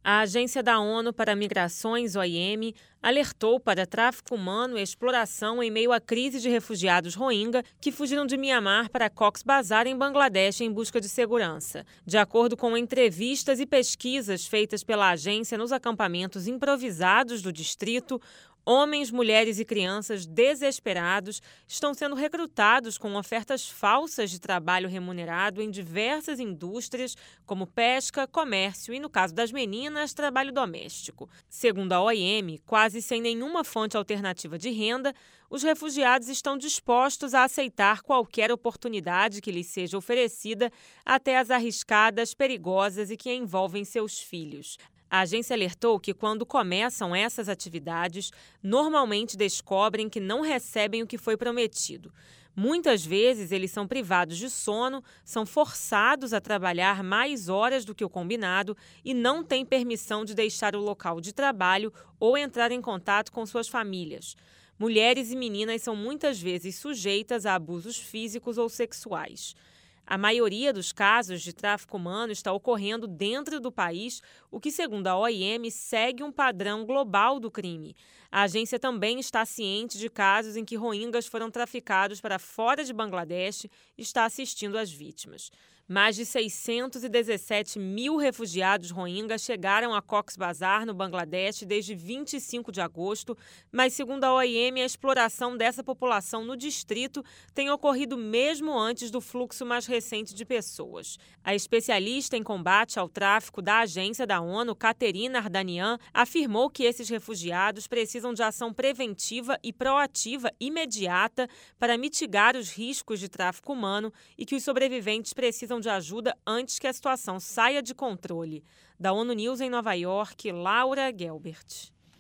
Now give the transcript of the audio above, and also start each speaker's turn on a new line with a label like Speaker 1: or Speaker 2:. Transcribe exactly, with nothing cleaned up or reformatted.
Speaker 1: A Agência da ONU para Migrações, O I M, alertou para tráfico humano e exploração em meio à crise de refugiados Rohingya que fugiram de Mianmar para Cox's Bazar, em Bangladesh, em busca de segurança. De acordo com entrevistas e pesquisas feitas pela agência nos acampamentos improvisados do distrito, homens, mulheres e crianças desesperados estão sendo recrutados com ofertas falsas de trabalho remunerado em diversas indústrias, como pesca, comércio e, no caso das meninas, trabalho doméstico. Segundo a O I M, quase sem nenhuma fonte alternativa de renda, os refugiados estão dispostos a aceitar qualquer oportunidade que lhes seja oferecida, até as arriscadas, perigosas e que envolvem seus filhos. A agência alertou que, quando começam essas atividades, normalmente descobrem que não recebem o que foi prometido. Muitas vezes, eles são privados de sono, são forçados a trabalhar mais horas do que o combinado e não têm permissão de deixar o local de trabalho ou entrar em contato com suas famílias. Mulheres e meninas são muitas vezes sujeitas a abusos físicos ou sexuais. A maioria dos casos de tráfico humano está ocorrendo dentro do país, o que, segundo a O I M, segue um padrão global do crime. A agência também está ciente de casos em que rohingyas foram traficados para fora de Bangladesh e está assistindo às vítimas. Mais de seiscentos e dezessete mil refugiados rohingyas chegaram a Cox's Bazar, no Bangladesh, desde vinte e cinco de agosto, mas, segundo a O I M, a exploração dessa população no distrito tem ocorrido mesmo antes do fluxo mais recente de pessoas. A especialista em combate ao tráfico da agência da ONU, Caterina Ardanian, afirmou que esses refugiados precisam de ação preventiva e proativa imediata para mitigar os riscos de tráfico humano e que os sobreviventes precisam de ajuda antes que a situação saia de controle. Da ONU News em Nova York, Laura Gelbert.